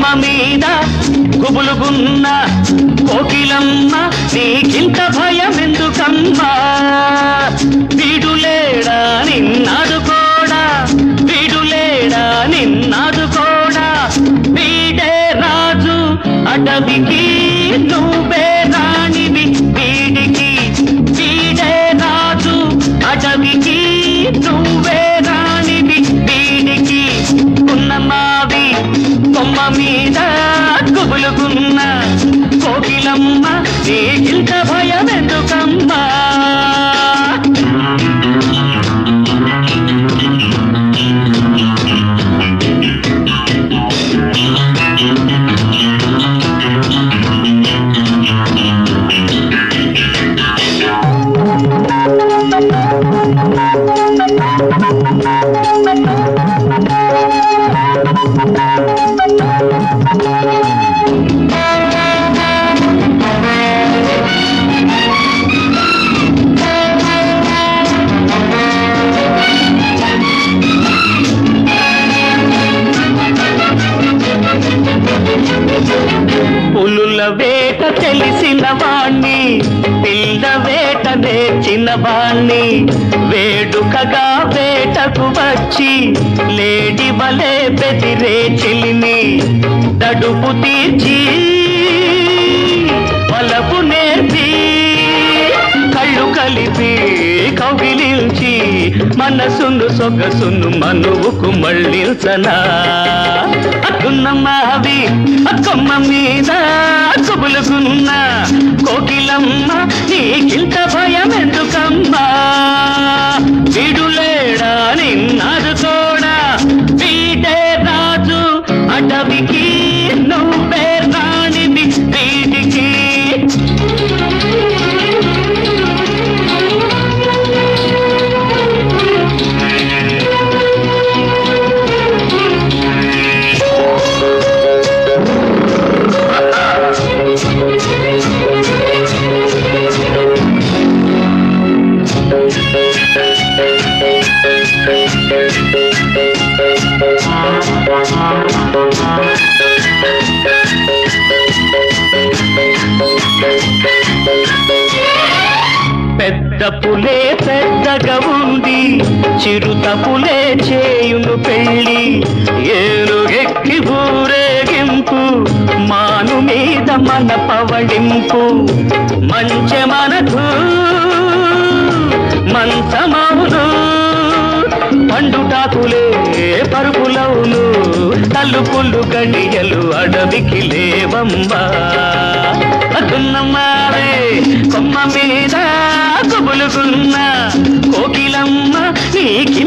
మీద గుబులుగున్న కోకిలమ్మ నీకింత భయమెందుకమ్మా వీడులేడా నిన్నాదుకోడా వీడులేడా నిన్నాదుకోడా వీడే రాజు అడవికి నువ్వే రాణివి వీడికి వీడే రాజు అడవికి నువ్వే రాణివి వీడికి ఉన్నమావి కొమ్మ మీద గుబులుగున్న కోకిలమ్మ నీకింత భయమెందుకమ్మా పులుల వేట తెలిసిన వాణ్ణి పిల్ల వేట నేర్చిన వాణ్ణి వేడుకగా వేటకు వచ్చి లేడి వలే బెదిరే చెలిని దడుపు తీర్చి వలపు నేర్పి కళ్ళు కలిపి కౌగిలించి మనసును సొగసును మనువుకు మళ్ళించనా అక్కున్నమావి కొమ్మ మీద గుబులుగున్న కోకిలమ్మ నీకింత భయమెందుకమ్మా వీడులేడా నిన్నాదుకోడా వీడే రాజు అడవికి నువ్వే రాణివి వీడికి పెద్ద పులే పెద్దగా ఉంది చిరుత పులే చేయును పెళ్ళి ఏనుగెక్కి ఊరేగింపు మాను మీద మన పవడింపు మంచె మనకు మంచమౌను పండుటాకులే పరుపులవును తలుపులు గడియలు అడవికి లేవమ్మా అదున్నమ్మావే కొమ్మ మీద గుబులుగున్న కోకిలమ్మ నీకి